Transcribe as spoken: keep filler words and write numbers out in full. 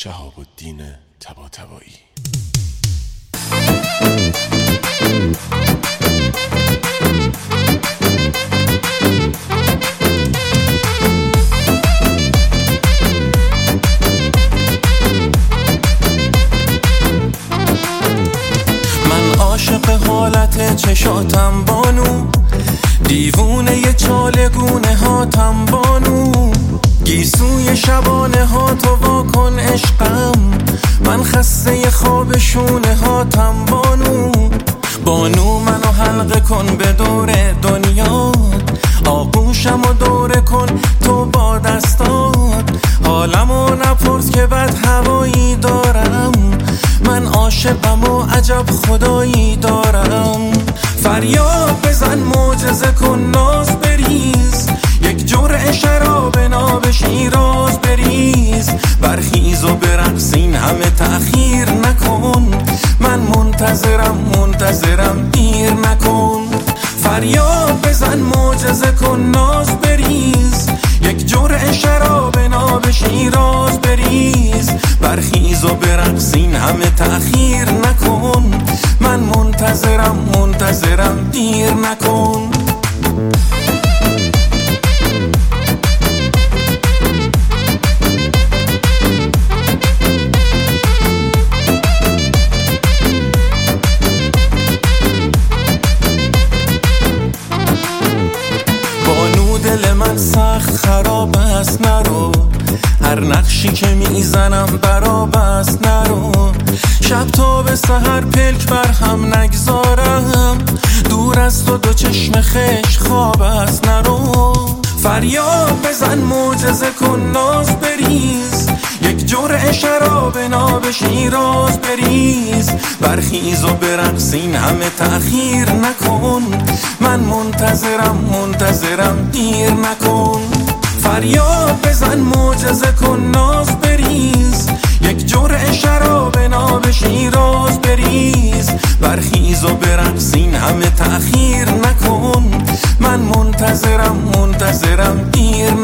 شهاب الدین طباطبایی. من عاشق حالت چشاتم بانو، دیوونه ی چالگونه هاتم بانو، گیسوی شبانه ها تو واکن عشقم، من خسته خواب شونه هاتم بانو. بانو منو حلقه کن به دور دنیا، آغوشم و دوره کن تو با دستات، حالمو نپرس که بد هوایی دارم، من عاشقم و عجب خدایی دارم. فریاد بزن معجزه کن ناز بریز، یک جرعه شراب ناب شیراز بریز، برخیز و برقص این همه تأخیر نکن، من منتظرم منتظرم دیر نکن. فریاد بزن معجزه کن ناز بریز، یک جرعه شراب ناب شیراز بریز، برخیز و برقص این همه تأخیر نکن، من منتظرم منتظرم دیر نکن. دل من سخت خراب است نرو، هر نقشی که میزنم براب است نرو، شب تا به سحر پلک بر هم نگذارم، دور از تو دو چشم خش خواب است نرو. فریاد بزن معجزه کن ناز بریز، یک جرعه شراب ناب شیراز بریز، برخیز و برقص این همه تأخیر نکن، من منتظرم منتظرم دیر نکن. فریاد بزن معجزه کن ناز بریز، یک جرعه شراب ناب شیراز بریز، برخیز و برقص این همه تأخیر نکن، من منتظرم منتظرم دیر